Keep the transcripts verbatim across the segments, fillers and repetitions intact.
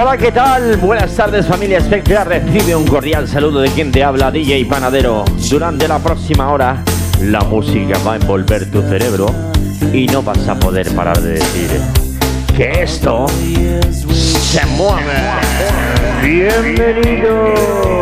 Hola, ¿qué tal? Buenas tardes, familia Spectra. Recibe un cordial saludo de quien te habla, D J Panadero. Durante la próxima hora, la música va a envolver tu cerebro y no vas a poder parar de decir que esto se mueve. ¡Bienvenido!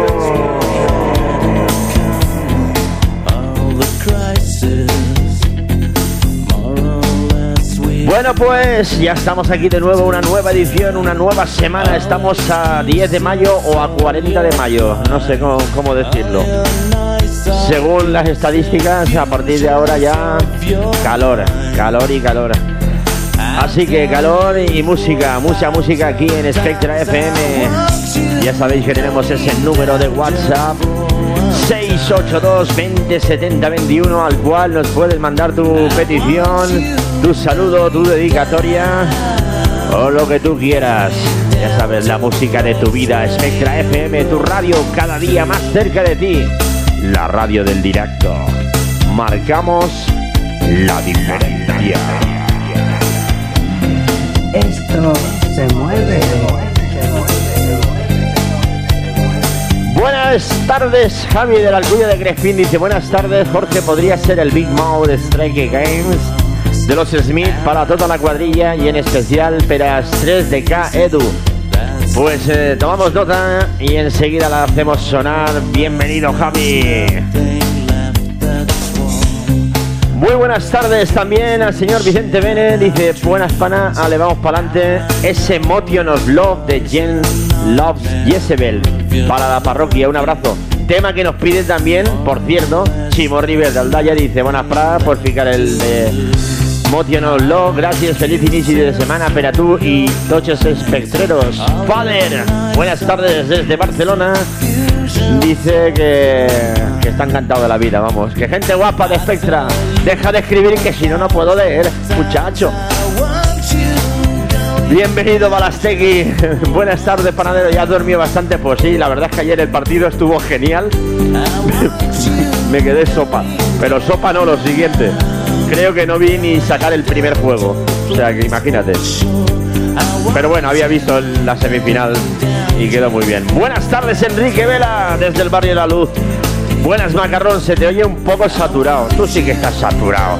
Bueno, pues ya estamos aquí de nuevo, una nueva edición, una nueva semana. Estamos a diez de mayo o a cuarenta de mayo, no sé cómo, cómo decirlo. Según las estadísticas, a partir de ahora ya calor, calor y calor. Así que calor y música, mucha música aquí en Spectra F M. Ya sabéis que tenemos ese número de WhatsApp seis ocho dos, veinte, setenta, veintiuno, al cual nos puedes mandar tu petición, tu saludo, tu dedicatoria o lo que tú quieras. Ya sabes, la música de tu vida, Spectra F M, tu radio cada día más cerca de ti. La radio del directo. Marcamos la diferencia. Esto se mueve. Buenas tardes, Javi de la Alcudia de Crespín dice: buenas tardes, Jorge, podría ser el Big Mouth de Strike Games de los Smith para toda la cuadrilla y en especial para tres de K Edu. Pues eh, tomamos nota y enseguida la hacemos sonar. Bienvenido, Javi. Muy buenas tardes también al señor Vicente Bene, dice: buenas pana, ale, vamos para adelante. Ese Motion of Love de Jen Loves Jezebel para la parroquia, un abrazo. Tema que nos pide también, por cierto, Chimo River de Aldaya, dice: buenas pradas por fijar el de Motion of Love, gracias, feliz inicio de semana para tú y tochos espectreros. Father, buenas tardes desde Barcelona. Dice que, que está encantado de la vida, vamos. Que gente guapa de Spectra. Deja de escribir que si no, no puedo leer, muchacho. Bienvenido, Balastegui. Buenas tardes, Panadero. ¿Ya has dormido bastante? Pues sí, la verdad es que ayer el partido estuvo genial. Me quedé sopa. Pero sopa no, lo siguiente. Creo que no vi ni sacar el primer juego. O sea que imagínate. Pero bueno, había visto la semifinal y quedó muy bien. Buenas tardes, Enrique Vela, desde el barrio de La Luz. Buenas, Macarrón, se te oye un poco saturado. Tú sí que estás saturado.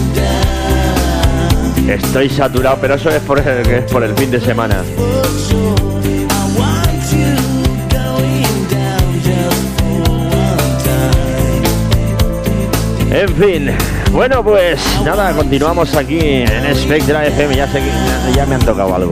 Estoy saturado, pero eso es por el, es por el fin de semana. En fin, bueno, pues nada, continuamos aquí en Spectra F M. Ya sé que ya me han tocado algo.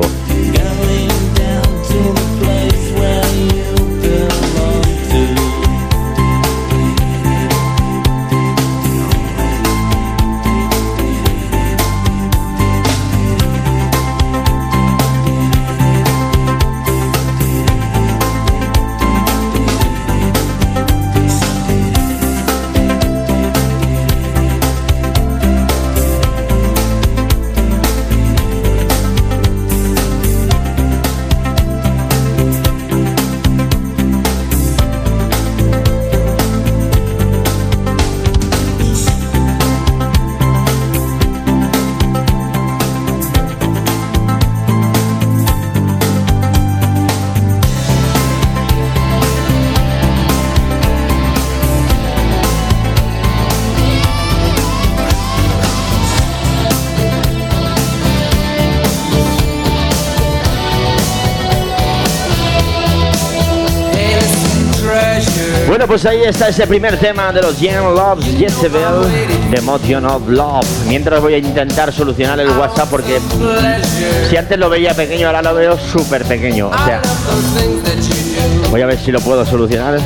Bueno, pues ahí está ese primer tema de los Jen Loves Jezebel, de Motion of Love. Mientras voy a intentar solucionar el WhatsApp porque si antes lo veía pequeño, ahora lo veo súper pequeño. O sea, voy a ver si lo puedo solucionar.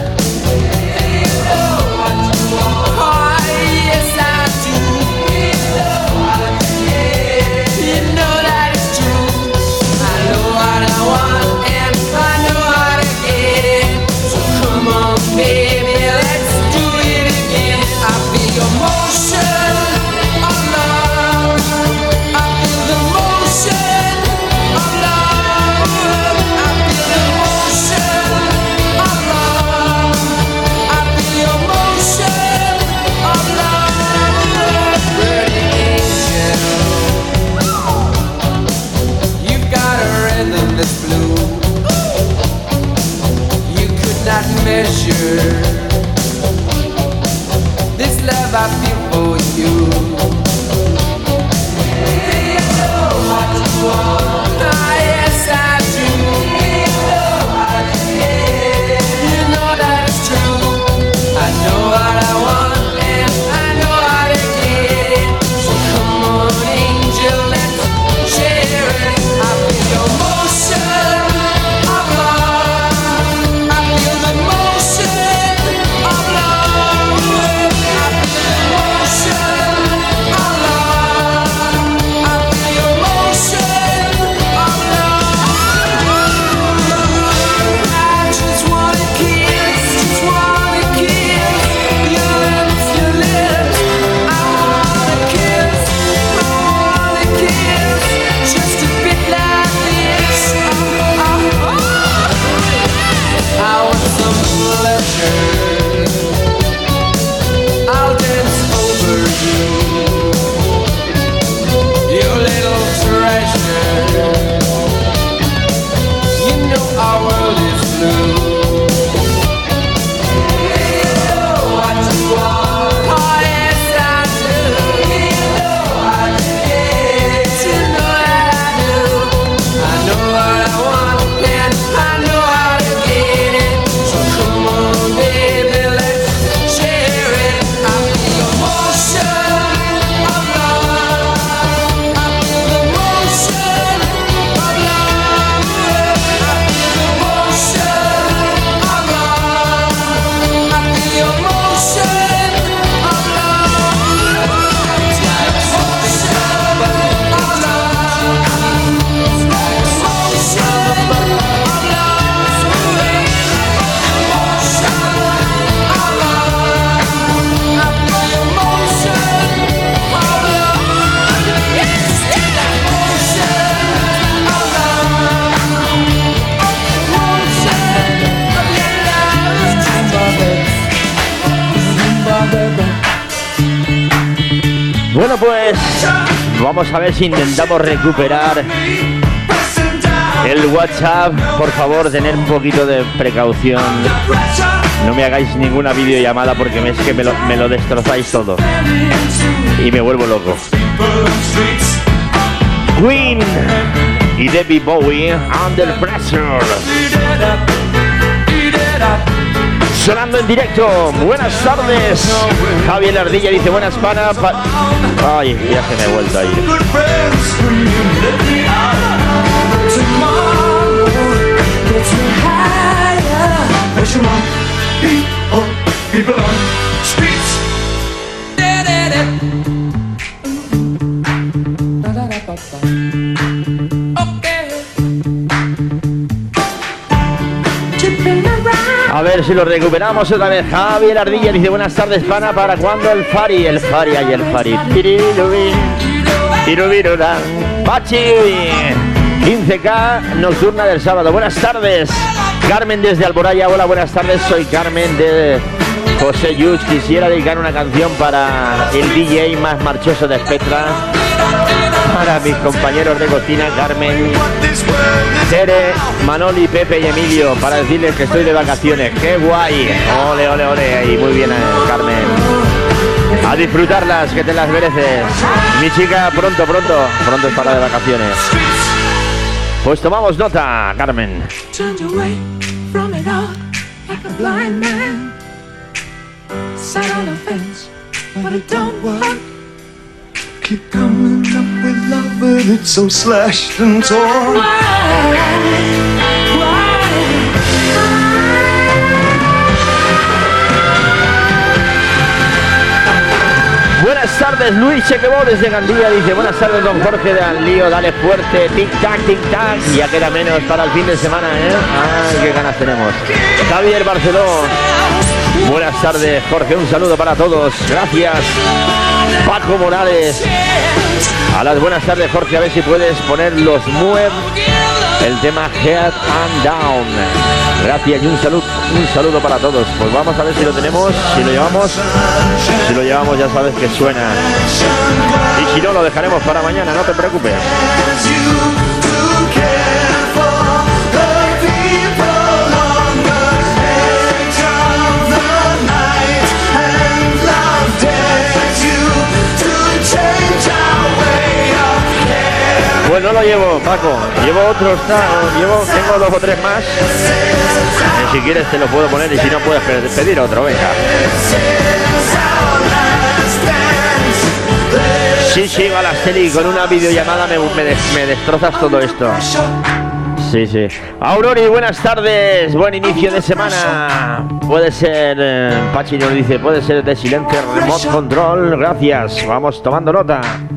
Bueno, pues vamos a ver si intentamos recuperar el WhatsApp. Por favor, tener un poquito de precaución. No me hagáis ninguna videollamada porque es que me lo, me lo destrozáis todo y me vuelvo loco. Queen y David Bowie, Under Pressure. Sonando en directo. Buenas tardes. Javier Ardilla dice buenas pana. Pa Ay, ya se me he vuelto a ir. A ver si lo recuperamos otra vez. Javier Ardilla dice buenas tardes pana, ¿para cuándo el Fari? El Fari, ay el Fari. Pachi, quince K nocturna del sábado. Buenas tardes. Carmen desde Alboraya, hola, buenas tardes. Soy Carmen de José Yuch. Quisiera dedicar una canción para el D J más marchoso de Spectra, para mis compañeros de cocina, Carmen, Tere, Manoli, Pepe y Emilio, para decirles que estoy de vacaciones. ¡Qué guay! ¡Ole, ole, ole! Y muy bien, eh, Carmen. A disfrutarlas, que te las mereces. Mi chica, pronto, pronto, pronto es para de vacaciones. Pues tomamos nota, Carmen. Keep coming up with love, but it's so slashed and torn. Buenas tardes, Luis Chequebó desde Gandía dice buenas tardes, don Jorge de Anlío, dale fuerte, tic tac, tic tac, ya queda menos para el fin de semana, ¿eh? Ah, qué ganas tenemos. Javier Barceló, buenas tardes, Jorge, un saludo para todos, gracias. Paco Morales, a las buenas tardes, Jorge, a ver si puedes poner los Muev, el tema Head and Down. Gracias y un saludo, un saludo para todos. Pues vamos a ver si lo tenemos, si lo llevamos, si lo llevamos ya sabes que suena. Y si no, lo dejaremos para mañana, no te preocupes. Pues no lo llevo, Paco, llevo otros, llevo, tengo dos o tres más. Si quieres te lo puedo poner y si no puedes pedir otro, venga. Sí, sí, Balasteli, con una videollamada me, me, des, me destrozas todo esto. Sí, sí. Aurori, buenas tardes, buen inicio de semana. Puede ser, eh, Pachi nos dice, puede ser de silencio, remote control, gracias, vamos tomando nota.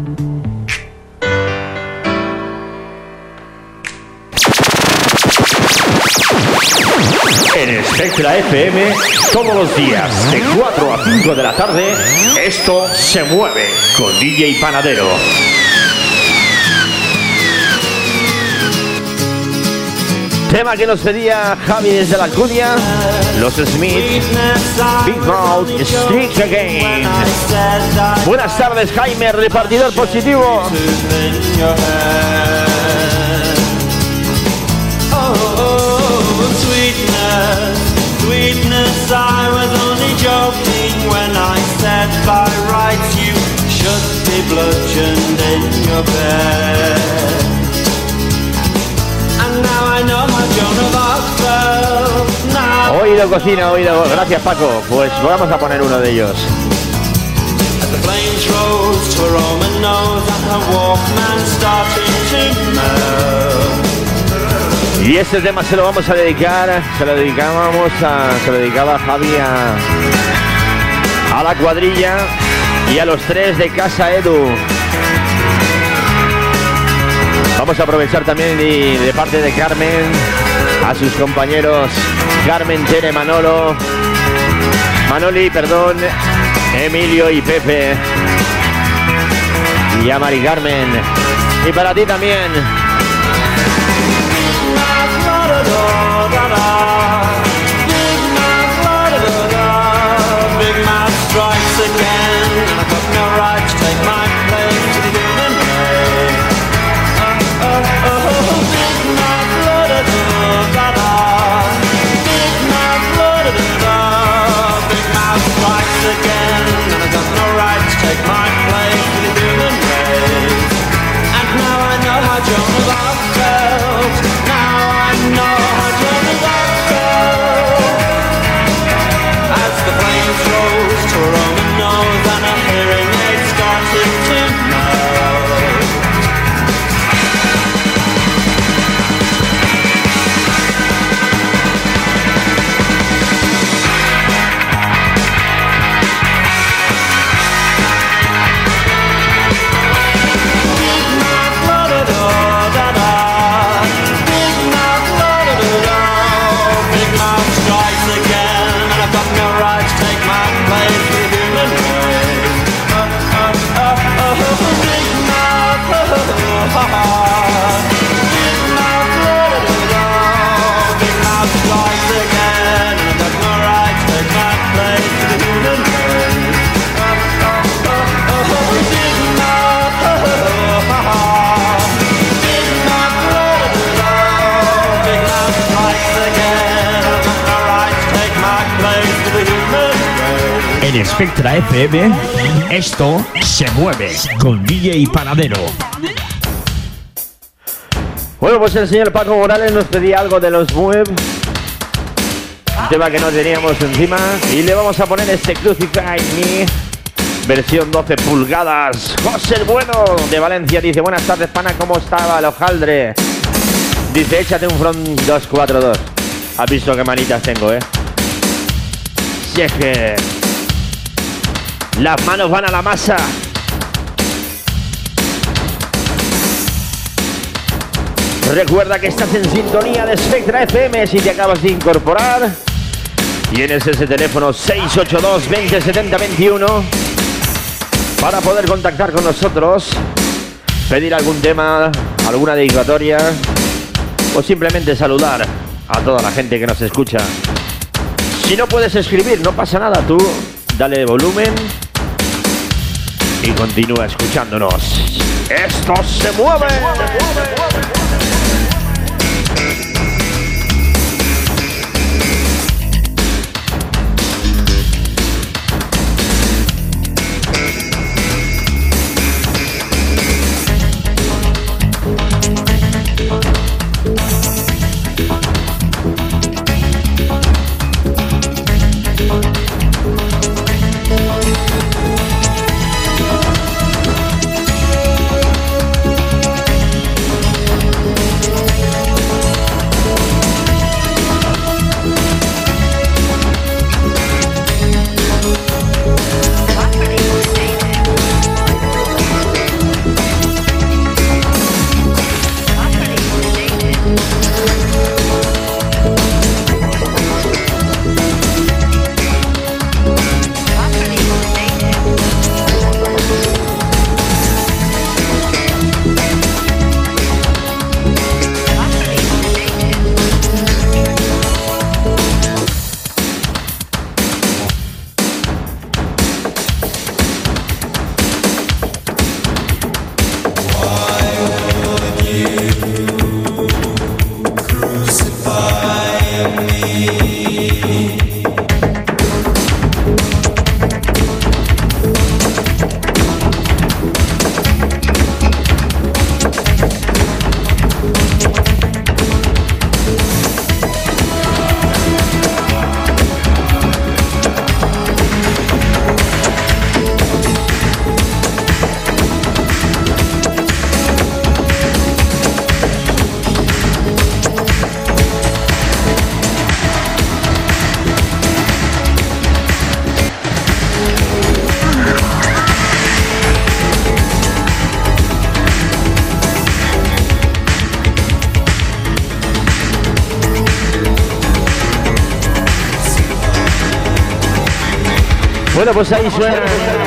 En Spectra F M, todos los días, de cuatro a cinco de la tarde, esto se mueve con D J Panadero. Tema que nos pedía Javi desde la Alcudia, los Smith, Big Mouth, Street Again. Buenas tardes, Jaime, repartidor positivo. Sweetness, I was only joking when I said by rights you should be bludgeoned in your bed. And now I know my Joan of Arc now. Oído cocina, oído, gracias Paco. Pues vamos a poner uno de ellos. As the flames rose to a Roman nose and her Walkman starting to melt. Y este tema se lo vamos a dedicar, se lo dedicábamos a, se lo dedicaba Javi a, a la cuadrilla y a los tres de Casa Edu. Vamos a aprovechar también de, de parte de Carmen, a sus compañeros Carmen, Tere, Manolo, Manoli, perdón, Emilio y Pepe, y a Mari Carmen, y para ti también. Big mouth strikes again. I got no right to take my place for the human race. Oh, oh, oh, oh, Big Mouth, oh, oh, oh. Big Mouth, let it all. Big Mouth strikes again, and that's my right, take my place for the human race. Oh, oh, oh, oh, Big Mouth, oh, oh, oh. Big Mouth, let it all. Big Mouth strikes again, and that's my right, take my place for the human race. En Spectra F M, esto se mueve con D J Panadero. Bueno, pues el señor Paco Morales nos pedía algo de los Mueve, un tema que no teníamos encima, y le vamos a poner este Crucify Me, versión doce pulgadas. José el Bueno de Valencia dice: buenas tardes, pana, ¿cómo estaba el hojaldre? Dice: échate un front dos cuatro dos. Has visto qué manitas tengo, eh. Si es que las manos van a la masa. Recuerda que estás en sintonía de Spectra F M si te acabas de incorporar. Tienes ese teléfono seis ocho dos, veinte setenta veintiuno para poder contactar con nosotros, pedir algún tema, alguna dedicatoria o simplemente saludar a toda la gente que nos escucha. Si no puedes escribir, no pasa nada, tú dale volumen y continúa escuchándonos. ¡Esto se mueve! ¡Se mueve! Bueno, pues ahí suena,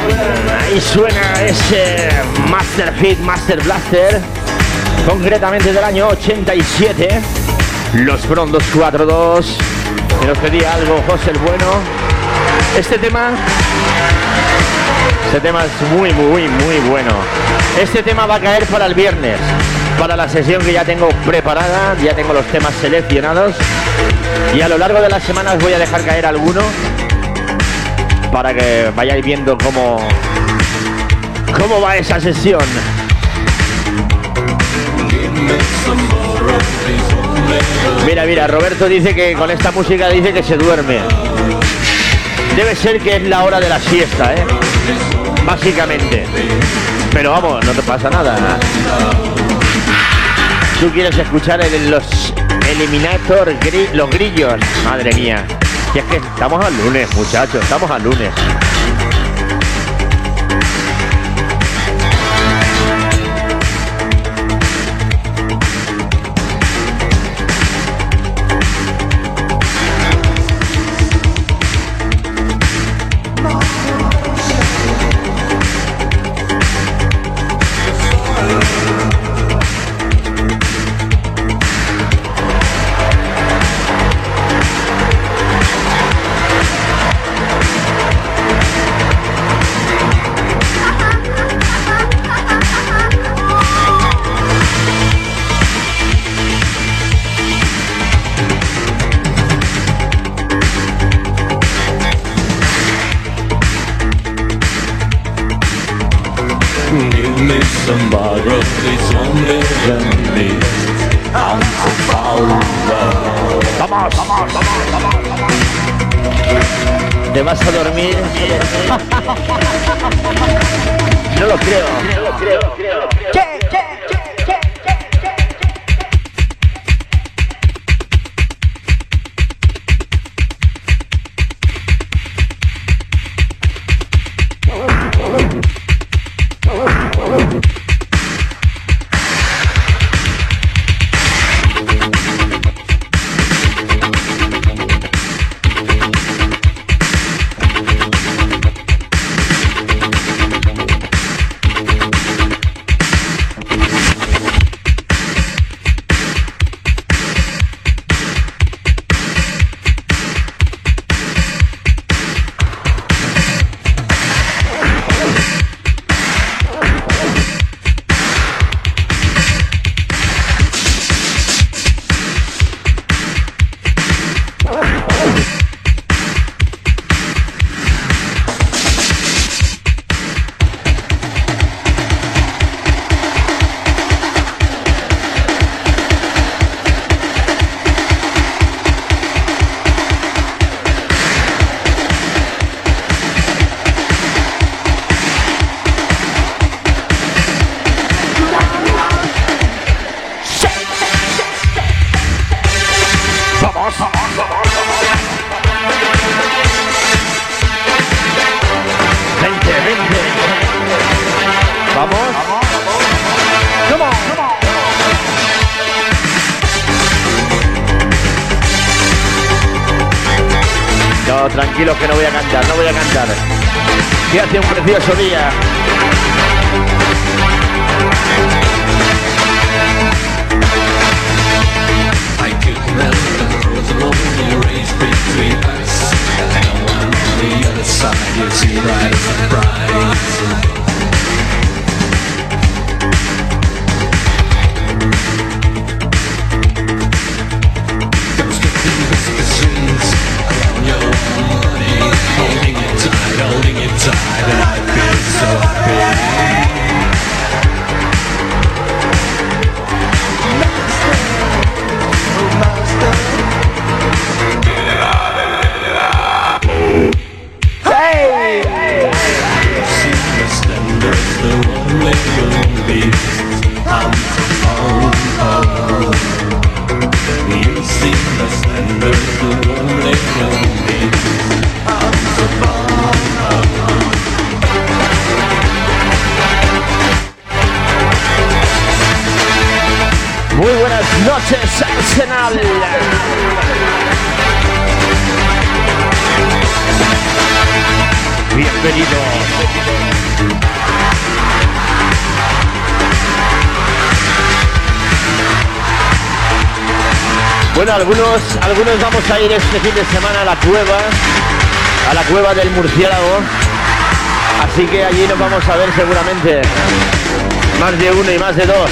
ahí suena ese Master Hit, Master Blaster, concretamente del año ochenta y siete, los Front dos cuatro dos, que nos pedía algo José el Bueno. Este tema, este tema es muy, muy, muy bueno. Este tema va a caer para el viernes, para la sesión que ya tengo preparada, ya tengo los temas seleccionados y a lo largo de las semanas voy a dejar caer alguno para que vayáis viendo cómo, cómo va esa sesión. Mira, mira, Roberto dice que con esta música dice que se duerme. Debe ser que es la hora de la siesta, ¿eh? Básicamente. Pero vamos, no te pasa nada. Tú quieres escuchar el, los Eliminator, gri, los grillos. Madre mía. Si es que estamos al lunes, muchachos, estamos al lunes. My only somebody, there's only me. I'm so foul. Vamos, vamos, vamos, vamos. ¿Te vas a dormir? No lo creo. No lo creo. ¿Qué? ¿Qué? Tranquilos que no voy a cantar, no voy a cantar. Que hace un precioso día. I could remember there was a lonely race between us, and on the other side you see right as a prize. Those could be whispers around your body, holding it tight, holding it tight, and I feel so happy. Muy buenas noches, Arsenal. Bienvenido. Bueno, algunos, algunos vamos a ir este fin de semana a la cueva, a la cueva del murciélago. Así que allí nos vamos a ver seguramente. Más de uno y más de dos.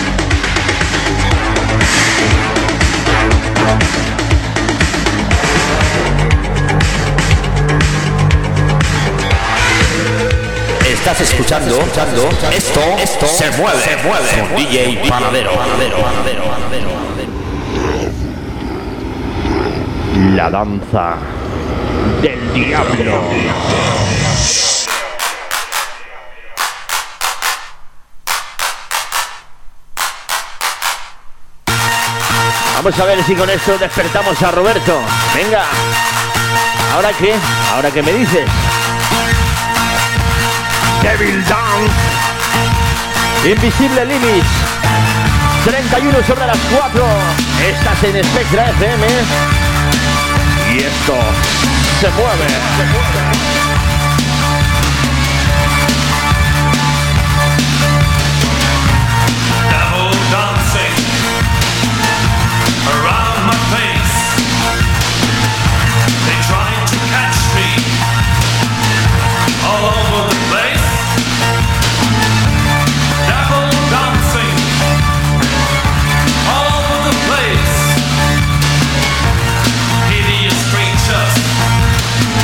Estás escuchando, escuchando esto, esto se mueve, se mueve con D J Panadero, Panadero, Panadero, Panadero. La danza del diablo. Vamos a ver si con esto despertamos a Roberto. Venga. ¿Ahora qué? ¿Ahora qué me dices? Devil Dance. Invisible Limits. treinta y uno sobre las cuatro. Estás en Spectra F M. Y esto se mueve. Se mueve.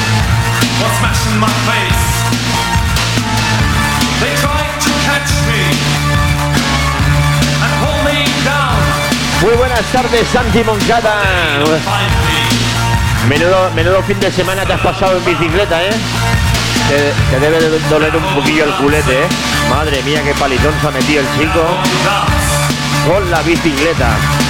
My face. They tried to catch me Muy buenas tardes, Santi Moncada. Menudo, menudo fin de semana te has pasado en bicicleta, ¿eh? Te, te debe de doler un poquillo el culete, ¿eh? Madre mía, qué palitón se ha metido el chico con la bicicleta.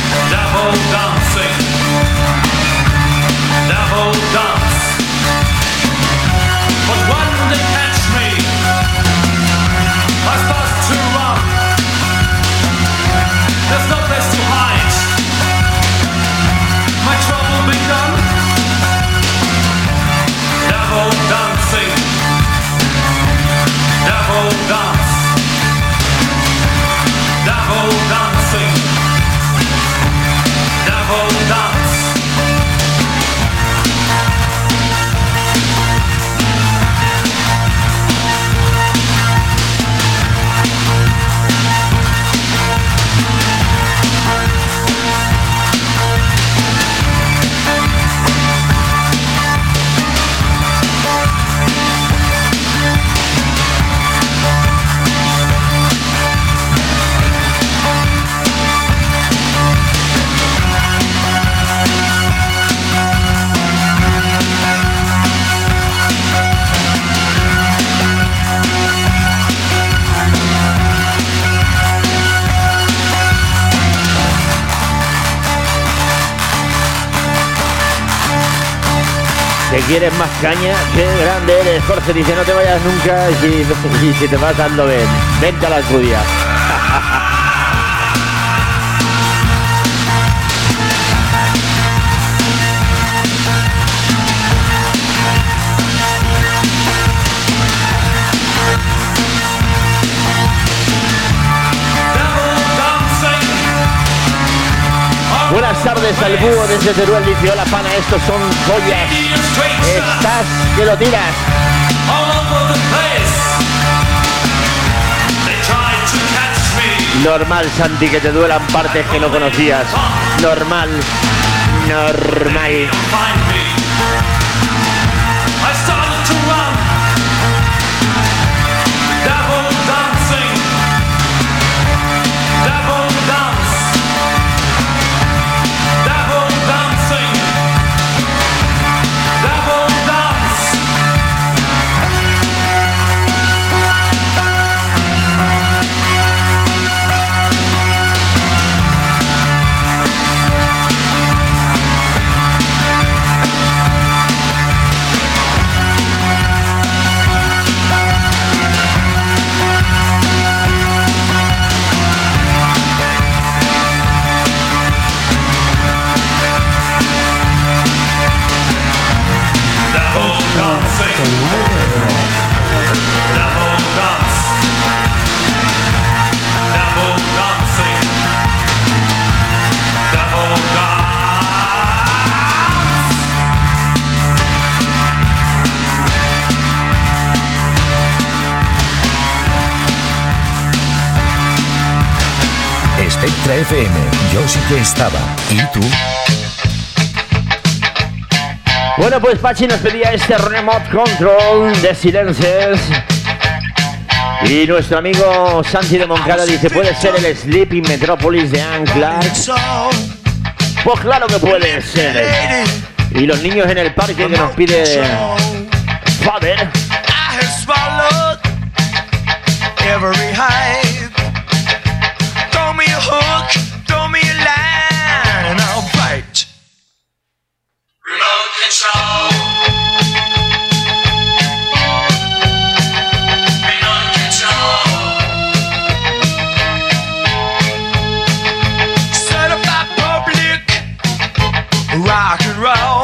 ¿Te quieres más caña? ¡Qué grande eres! Jorge dice, no te vayas nunca y, y si te vas dando ven. Vente a la Alcudia. Buenas tardes al búho desde Teruel, dice, hola pana, estos son joyas. Estás que lo tiras. Normal, Santi, que te duelan partes que no conocías. Normal, normal. Spectra F M, yo sí que estaba. ¿Y tú? Bueno, pues Pachi nos pedía este Remote Control de Silences. Y nuestro amigo Santi de Moncada dice, ¿puede ser el Sleeping Metropolis de Ann Clark? Pues claro que puede ser. Y los niños en el parque que nos pide Father. Throw me a hook, throw me a line, I'll bite. Remote control. Remote control. Certified public rock and roll.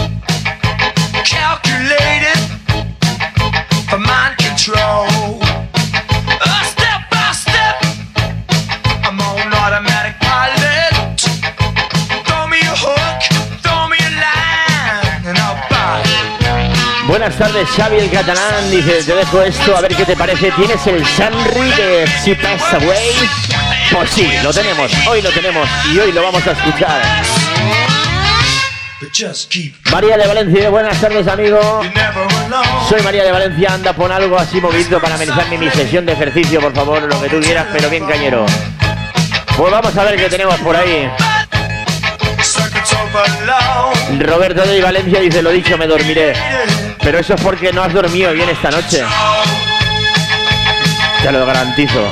Calculated for mind control. Buenas tardes, Xavi el catalán, dice, te dejo esto, a ver qué te parece. ¿Tienes el Sunry de She Passed Away? Pues sí, lo tenemos, hoy lo tenemos y hoy lo vamos a escuchar. María de Valencia, buenas tardes, amigo. Soy María de Valencia, anda, pon algo así movido para amenizarme mi sesión de ejercicio, por favor, lo que tú quieras, pero bien cañero. Pues vamos a ver qué tenemos por ahí. Roberto de Valencia dice, lo dicho, me dormiré. Pero eso es porque no has dormido bien esta noche. Te lo garantizo.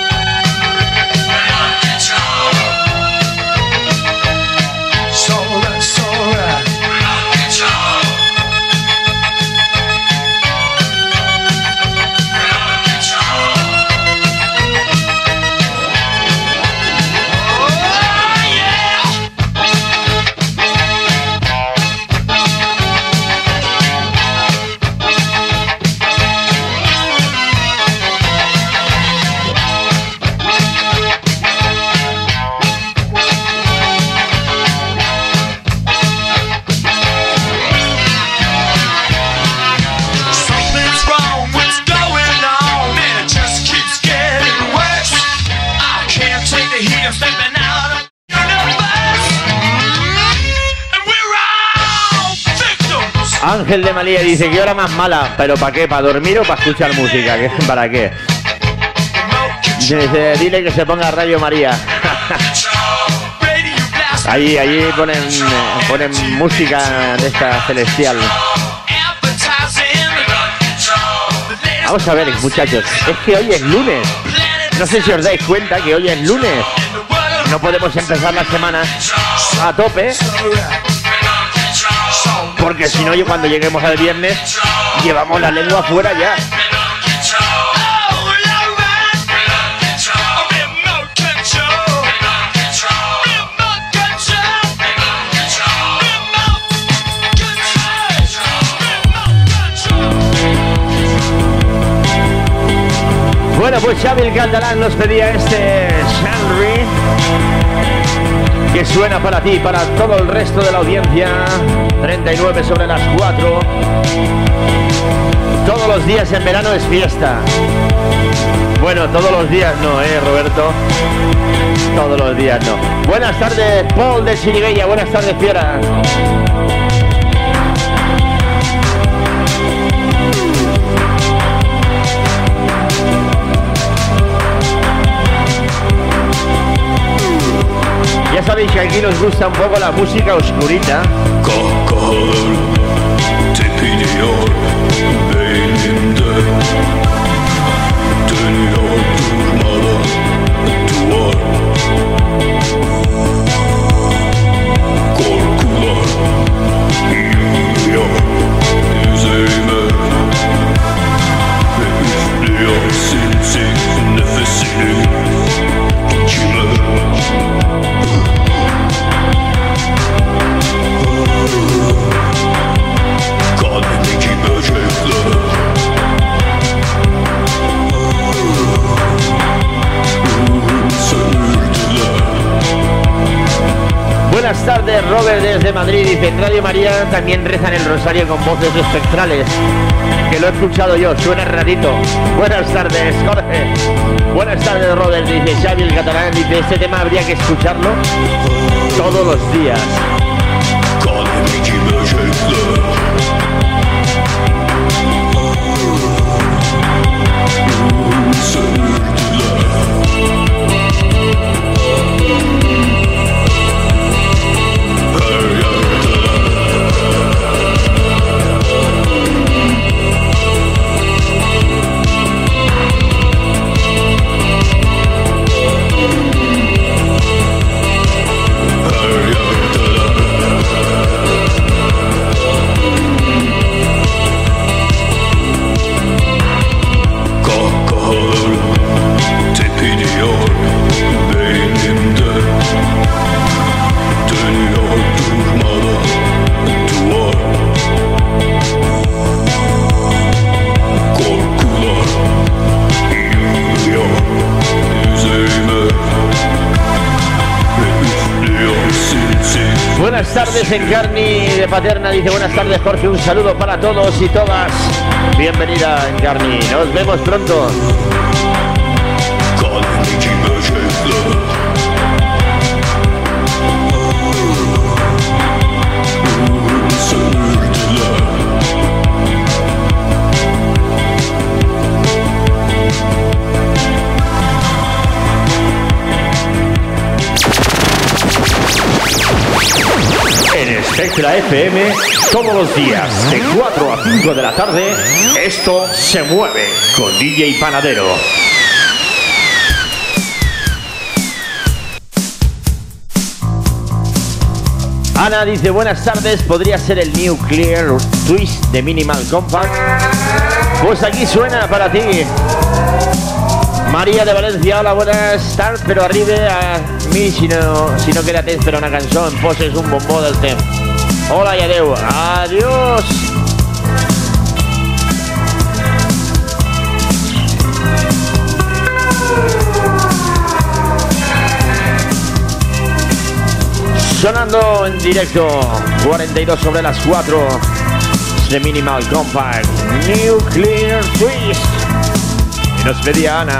Ángel de Malía dice, ¿qué hora más mala? ¿Pero para qué? ¿Para dormir o para escuchar música? ¿Qué? ¿Para qué? Dice, dile que se ponga Radio María. Ahí, ahí ponen, ponen música de esta celestial. Vamos a ver, muchachos, es que hoy es lunes. No sé si os dais cuenta que hoy es lunes. No podemos empezar la semana a tope, porque si no, yo cuando lleguemos al viernes llevamos la lengua fuera ya. Bueno, pues Xavi el Catalán nos pedía este Shanry, que suena para ti, para todo el resto de la audiencia. Treinta y nueve sobre las cuatro. Todos los días en verano es fiesta. Bueno, todos los días no, ¿eh, Roberto? Todos los días no. Buenas tardes, Paul de Chirigueya. Buenas tardes, Fiera. Ya sabéis que aquí nos gusta un poco la música oscurita. Buenas tardes, Robert desde Madrid. Dice, en Radio María también rezan el rosario con voces espectrales, que lo he escuchado yo, suena ratito. Buenas tardes, Jorge. Buenas tardes, Robert. Dice Xavi el Catalán. Dice, este tema habría que escucharlo todos los días. Buenas tardes, Encarni de Paterna. Dice, buenas tardes, Jorge. Un saludo para todos y todas. Bienvenida, Encarni. Nos vemos pronto. nuestra F M todos los días de cuatro a cinco de la tarde. Esto se mueve con D J Panadero. Ana dice, buenas tardes, ¿podría ser el Nuclear Twist de Minimal Compact? Pues aquí suena para ti. María de Valencia, hola, buenas tardes, pero arriba a mí si no, si no quédate, espera una canción, poses un bombó del tema. Hola y adeu, adiós. Sonando en directo, cuarenta y dos sobre las cuatro de Minimal Compact, Nuclear Twist. Y nos pedía Ana.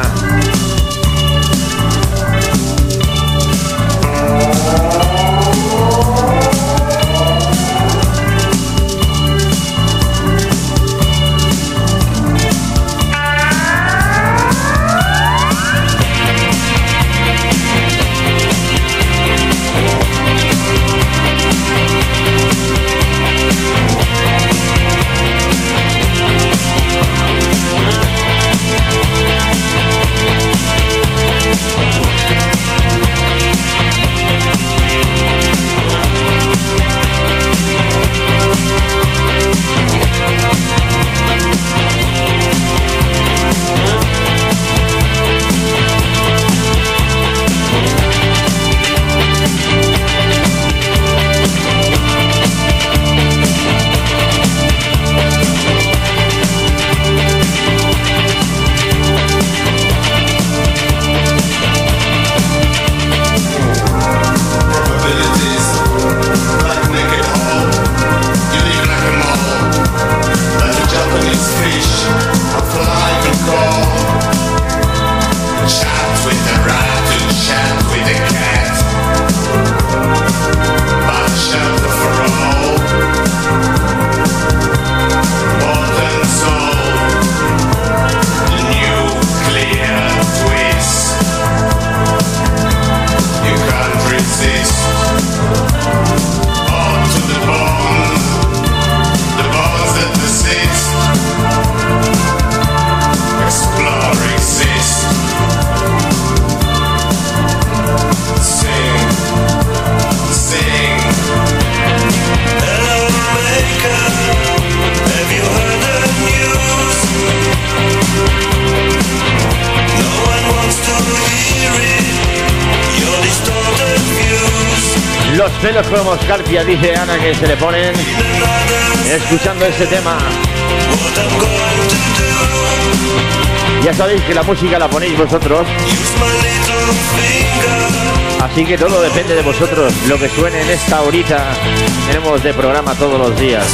Los pelos como escarpia, dice Ana, que se le ponen escuchando este tema. Ya sabéis que la música la ponéis vosotros, así que todo depende de vosotros. Lo que suene en esta horita tenemos de programa todos los días.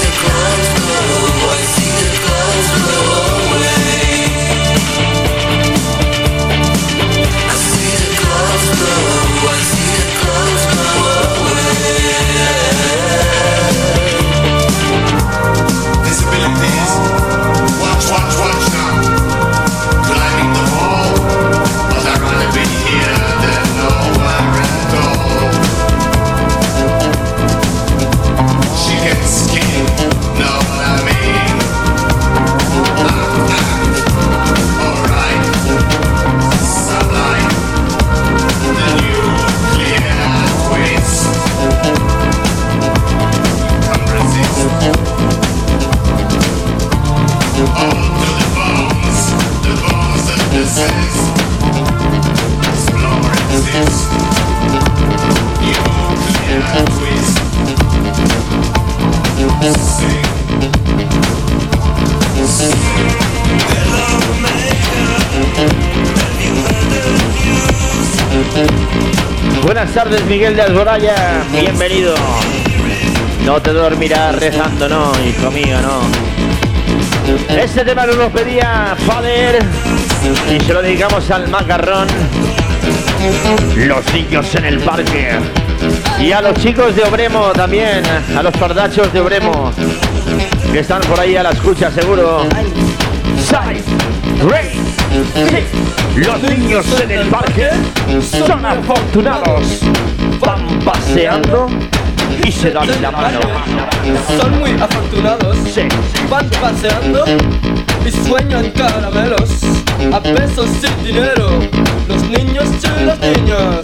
Buenas tardes, Miguel de Alboraya, bienvenido. No te dormirás rezando, no, hijo mío, no. Este tema nos lo pedía Fader y se lo dedicamos al macarrón. Los niños en el parque. Y a los chicos de Obremo también, a los pardachos de Obremo, que están por ahí a la escucha seguro. Side, Rey. Los niños en el parque son afortunados. Van paseando y se dan la mano. Son muy afortunados. Sí. Van paseando y sueñan caramelos a pesos sin dinero. Los niños y las niñas.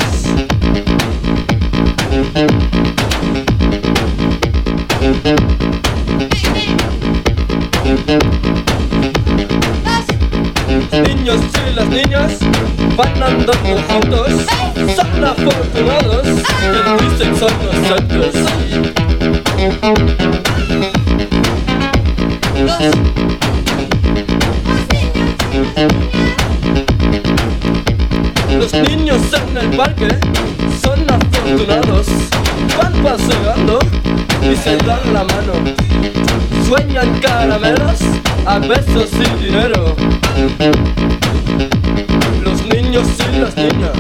Los niños y las niñas van andando juntos. Son afortunados que dicen son nosotros. Los niños en el parque son afortunados. Van paseando y se dan la mano. Sueñan caramelos a besos sin dinero. Los niños y las niñas.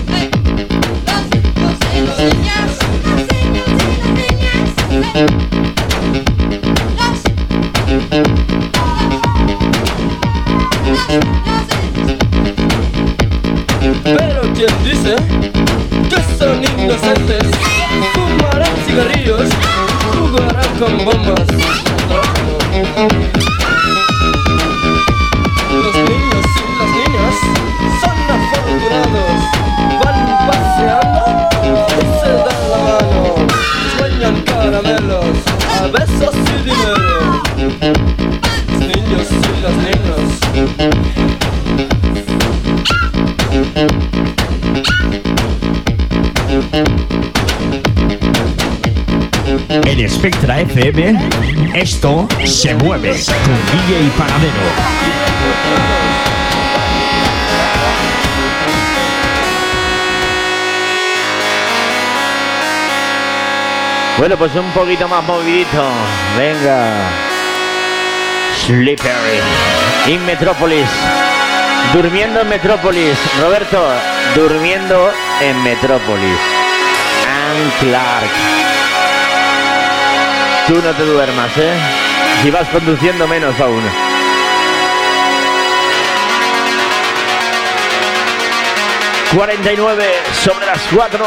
Los niños, las niñas y las niñas. Pero quien dice que son inocentes, fumarán cigarrillos, jugarán con bombas. Los niños y las niñas son afortunados, van paseando y se dan la mano, sueñan caramelos a besos y dinero. Los niños y las niñas. En Spectra F M, esto se mueve con D J Panadero. Bueno, pues un poquito más movidito. Venga. Slippery. In Metrópolis. Durmiendo en Metrópolis. Roberto, durmiendo en Metrópolis. Ann Clark. Tú no te duermas, ¿eh? Si vas conduciendo, menos aún. cuarenta y nueve sobre las cuatro.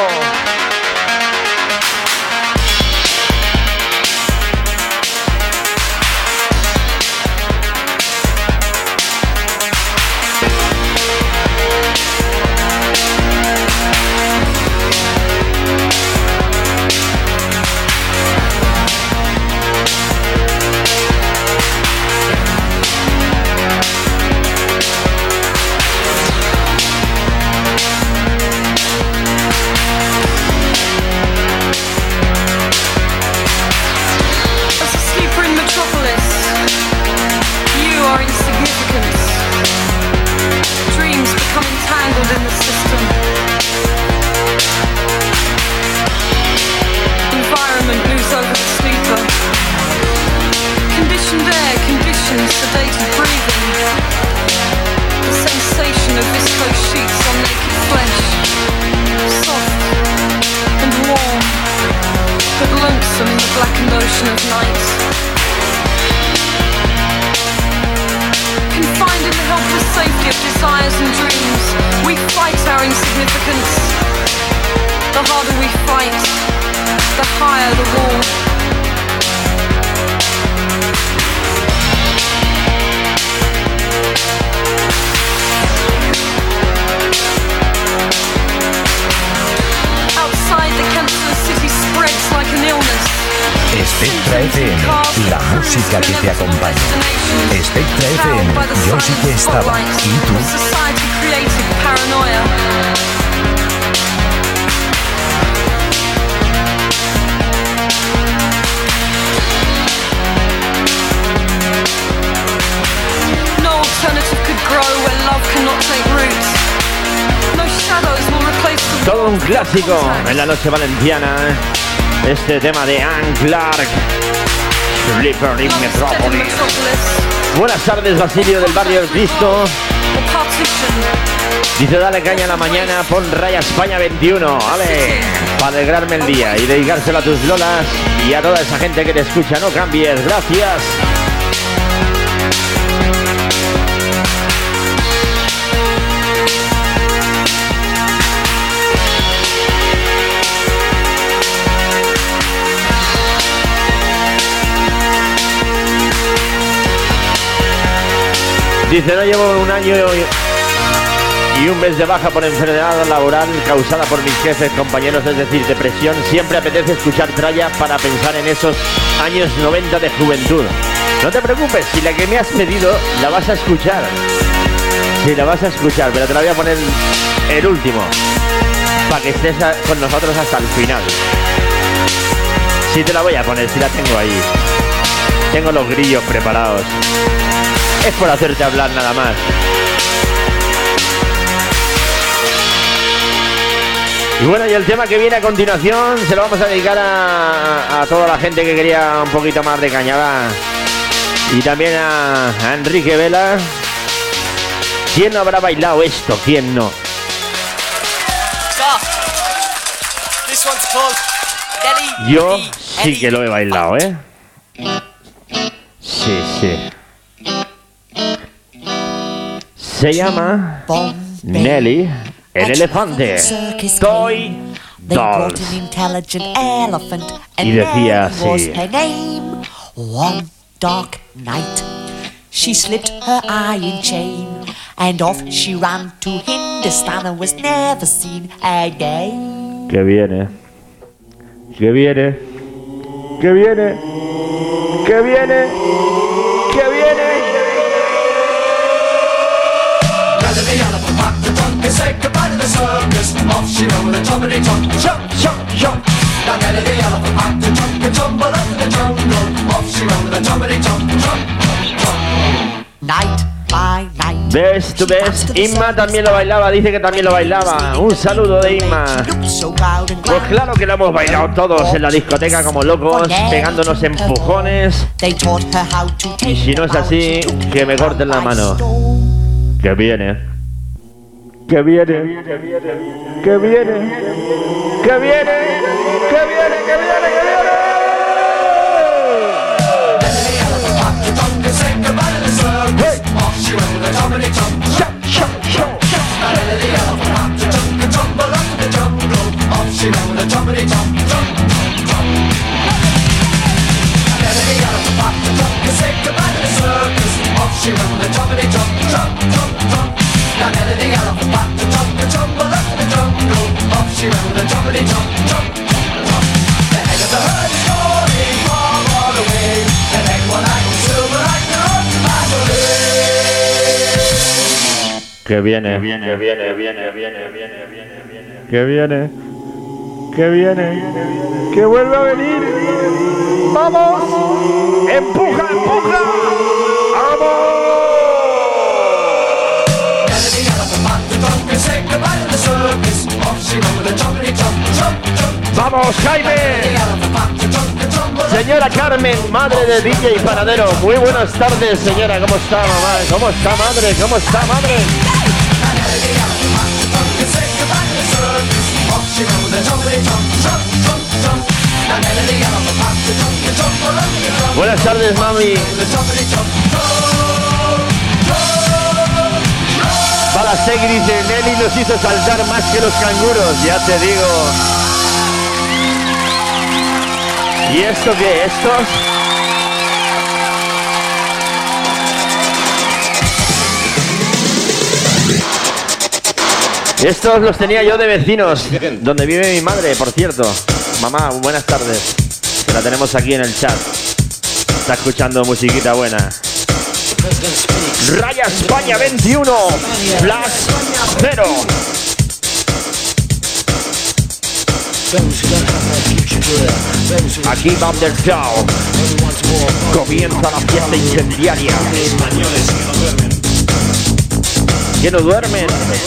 Spectra F M, la música que te acompaña. Spectra F M, yo sí que estaba. ¿Y tú? Todo un clásico en la noche valenciana, ¿eh? Este tema de Ann Clark, Slippery in Metrópolis. Buenas tardes, Basilio del barrio El Cristo. Dice, dale caña a la mañana, pon Raya España veintiuno, vale, para alegrarme el día y dedicárselo a tus lolas y a toda esa gente que te escucha. No cambies, gracias. Dice, no llevo un año y un mes de baja por enfermedad laboral causada por mis jefes, compañeros, es decir, depresión. Siempre apetece escuchar tralla para pensar en esos años noventa de juventud. No te preocupes, si la que me has pedido la vas a escuchar. Sí, la vas a escuchar, pero te la voy a poner el último, para que estés a, con nosotros hasta el final. Sí, te la voy a poner, si la tengo ahí. Tengo los grillos preparados. Es por hacerte hablar nada más. Y bueno, y el tema que viene a continuación se lo vamos a dedicar a, a toda la gente que quería un poquito más de cañada. Y también a, a Enrique Vela. ¿Quién no habrá bailado esto? ¿Quién no? Yo sí que lo he bailado, ¿eh? Sí, sí. Se llama Nelly, el elefante. Toy Dolls. Y decía así. One dark night, she slipped her iron chain, and off she ran to Hindustan and was never seen again. Que viene, que viene, que viene, que viene, que viene. Say goodbye to the circus. Off she went with a tumbly tum, jump, jump, jump. Now Nelly the elephant had to jump and tumble up in the jungle. Off she went with a tumbly tum, jump, jump, jump. Night by night. Best to best. Inma también lo bailaba, dice que también lo bailaba. Un saludo de Inma. Pues claro que lo hemos bailado todos en la discoteca como locos, pegándonos empujones. Y si no es así, que me corten la mano. Que viene. Que viene, que viene, que viene, que viene, que viene, que viene, que viene. Que viene, que viene, que viene, que viene, viene, viene, viene, que viene, que viene, que vuelve a venir. ¡Vamos! ¡Empuja, empuja! ¡Vamos! ¡Vamos, Jaime! Señora Carmen, madre de D J Panadero. Muy buenas tardes, señora. ¿Cómo está, mamá? ¿Cómo está, madre? ¿Cómo está, madre? Buenas tardes, mami. Balasegui dice, Nelly nos hizo saltar más que los canguros, ya te digo. ¿Y esto qué? ¿Estos? Estos los tenía yo de vecinos, donde vive mi madre, por cierto. Mamá, buenas tardes. Que la tenemos aquí en el chat. Está escuchando musiquita buena. Raya España veintiuno, Flash cero. Aquí Bob del Show. Comienza la fiesta incendiaria. Que no duermen.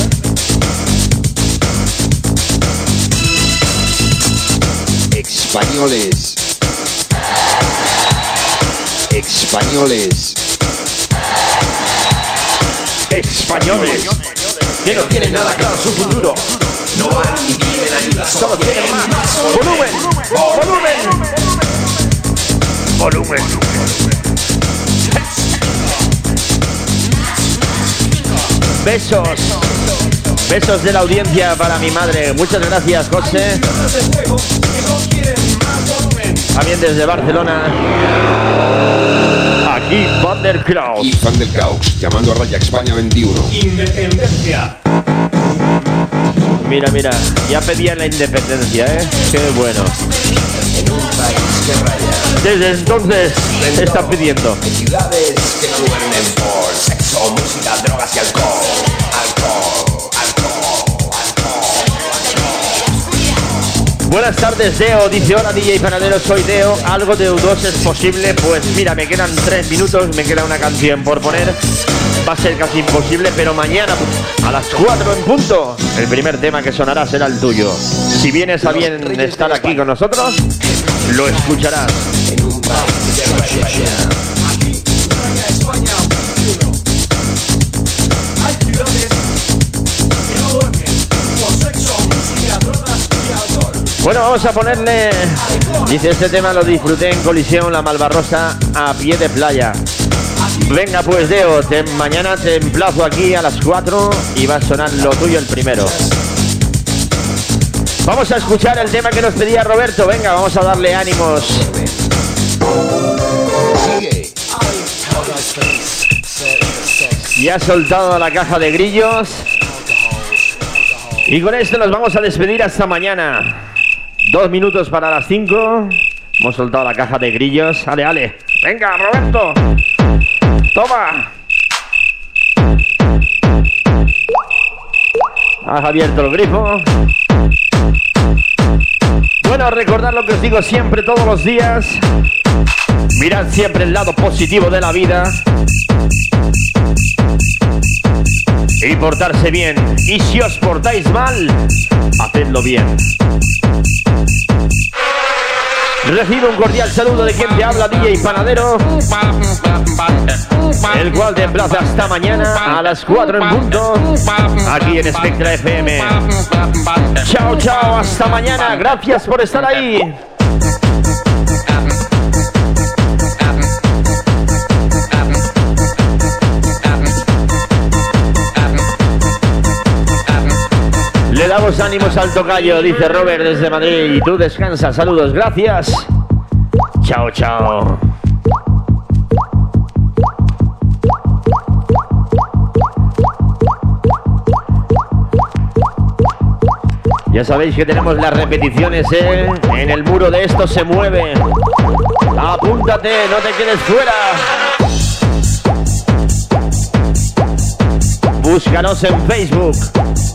Españoles. Españoles. Españoles. Que no tienen nada claro su futuro. No van y piden ayuda. Solo quieren más. Volumen. Volumen. Volumen. Besos. Besos de la audiencia para mi madre. Muchas gracias, José. También desde Barcelona. Aquí Bob Thundercross. Y fan del caos, llamando a Raya España veintiuno. Independencia. Mira, mira, ya pedían la independencia, ¿eh? Qué bueno. En un país que raya. Desde entonces se están pidiendo. Ciudades que no duermen por sexo, música, drogas y alcohol. Alcohol, alcohol, alcohol. Buenas tardes, Deo. Dice, hola, D J Panadero, soy Deo. ¿Algo de U dos es posible? Pues mira, me quedan tres minutos, me queda una canción por poner. Va a ser casi imposible, pero mañana a las cuatro en punto, el primer tema que sonará será el tuyo. Si vienes a bien estar aquí con nosotros, lo escucharás. En un país que raya. Hay ciudades que no duermen por sexo, música, drogas y alcohol. Bueno, vamos a ponerle... Dice, este tema lo disfruté en Colisión, La Malvarrosa, a pie de playa. Venga pues, Deo, te, mañana te emplazo aquí a las cuatro y va a sonar lo tuyo el primero. Vamos a escuchar el tema que nos pedía Roberto. Venga, vamos a darle ánimos. Sigue. Y ha soltado la caja de grillos. Y con esto nos vamos a despedir hasta mañana. Dos minutos para las cinco. Hemos soltado la caja de grillos. Ale, ale. Venga, Roberto. Toma. Has abierto el grifo. Bueno, recordad lo que os digo siempre, todos los días. Mirad siempre el lado positivo de la vida. Y portarse bien. Y si os portáis mal, hacedlo bien. Recibo un cordial saludo de quien te habla, D J Panadero, el cual te emplaza hasta mañana a las cuatro en punto, aquí en Spectra F M. Chao, chao, hasta mañana, gracias por estar ahí. Le damos ánimos al tocayo, dice Robert desde Madrid. Y tú descansa, saludos, gracias. Chao, chao. Ya sabéis que tenemos las repeticiones, ¿eh? En el muro de Esto Se Mueve. Apúntate, no te quedes fuera. Búscanos en Facebook.